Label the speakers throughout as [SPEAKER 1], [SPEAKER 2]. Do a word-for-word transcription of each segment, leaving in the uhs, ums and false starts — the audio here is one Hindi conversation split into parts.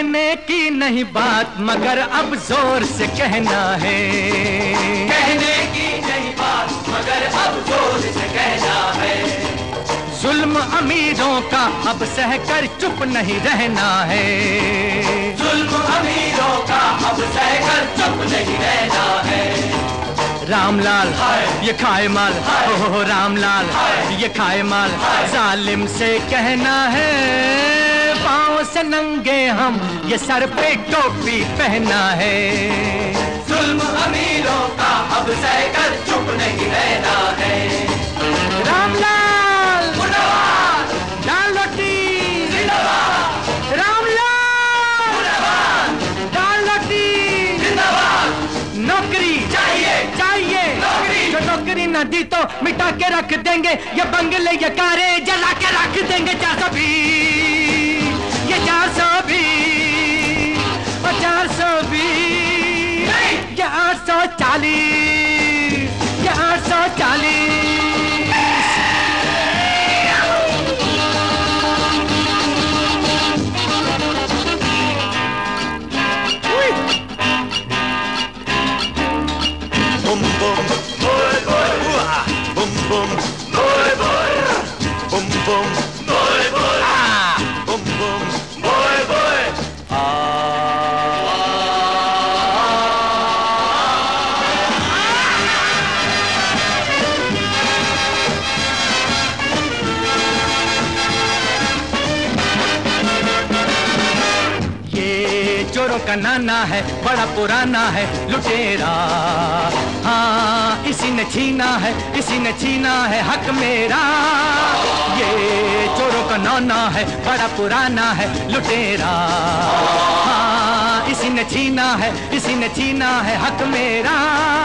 [SPEAKER 1] कहने की नहीं बात मगर अब जोर से कहना है।
[SPEAKER 2] कहने की नहीं बात मगर अब जोर से कहना है।
[SPEAKER 1] जुल्म अमीरों का अब सहकर चुप नहीं रहना है।
[SPEAKER 2] जुल्म अमीरों का अब सहकर चुप नहीं रहना है।
[SPEAKER 1] रामलाल ये खाए माल, हो रामलाल ये खाए माल, जालिम से कहना है पाँव से नंगे हम ये सर पे टोपी पहना है।
[SPEAKER 2] जुल्म अमीरों का अब सहकर चुप नहीं रहना है।
[SPEAKER 1] रामलाल
[SPEAKER 2] मुर्दाबाद,
[SPEAKER 1] दाल रोटी
[SPEAKER 2] जिंदाबाद,
[SPEAKER 1] रामलाल
[SPEAKER 2] मुर्दाबाद,
[SPEAKER 1] दाल रोटी
[SPEAKER 2] जिंदाबाद।
[SPEAKER 1] नौकरी
[SPEAKER 2] चाहिए
[SPEAKER 1] चाहिए
[SPEAKER 2] नौकरी।
[SPEAKER 1] जो नौकरी न दी तो मिटा के रख देंगे ये बंगले ये कारें जला के रख देंगे। चार सौ बीस ये चार सौ बीस और चार सौ बीस ये आठ सौ चालीस ये आठ सौ चालीस।
[SPEAKER 3] Boom boom, boy boy, ooh-ah. Boom boom, boy boy, boom boom, boy boy, ah. Boom boom, boy boy,
[SPEAKER 1] ये चोरों का नाना है बड़ा पुराना है लुटेरा, हाँ इसी ने छीना है इसी ने छीना है हक मेरा। ये चोरों का नाना है बड़ा पुराना है लुटेरा, हाँ इसी ने छीना है इसी ने छीना है हक मेरा।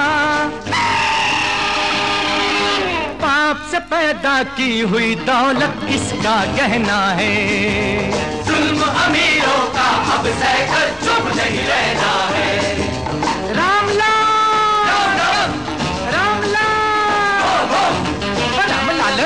[SPEAKER 1] पाप से पैदा की हुई दौलत इसका गहना है।
[SPEAKER 2] जुल्म अमीरों का अब सहकर चुप नहीं रहना है।
[SPEAKER 1] रामलाल
[SPEAKER 2] राम
[SPEAKER 1] रामलाल रामलाल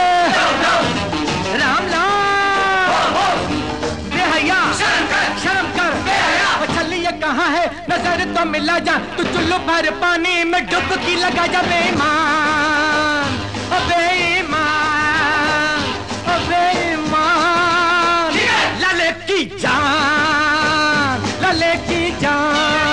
[SPEAKER 1] रामलाल बेहया
[SPEAKER 2] शर्म कर,
[SPEAKER 1] शर्म कर
[SPEAKER 2] बेहया।
[SPEAKER 1] छलिए कहाँ है नजर तो मिला जा, तू चुल्लू भर पानी में डुबकी लगा जा। बेईमान ओ बेईमान ओ बेईमान लले की जान लले की जान।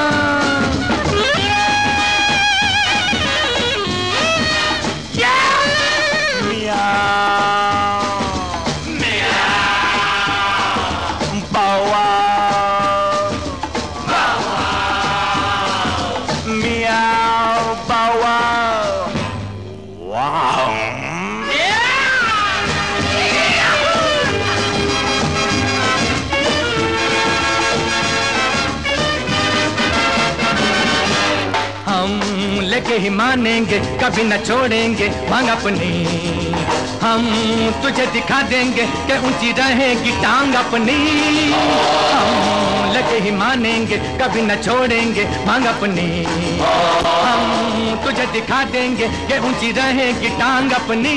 [SPEAKER 1] लेके ही मानेंगे कभी न छोड़ेंगे मांग अपनी, हम तुझे दिखा देंगे कि ऊंची रहेगी टांग अपनी। हम लेके ही मानेंगे कभी न छोड़ेंगे मांग अपनी, हम तुझे दिखा देंगे कि ऊंची रहेगी टांग अपनी।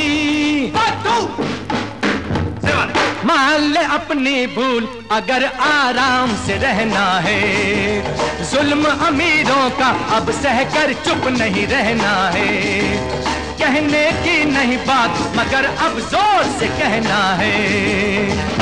[SPEAKER 1] मान ले अपनी भूल अगर आराम से रहना है, जुल्म अमीरों का अब सहकर चुप नहीं रहना है। कहने की नहीं बात मगर अब जोर से कहना है।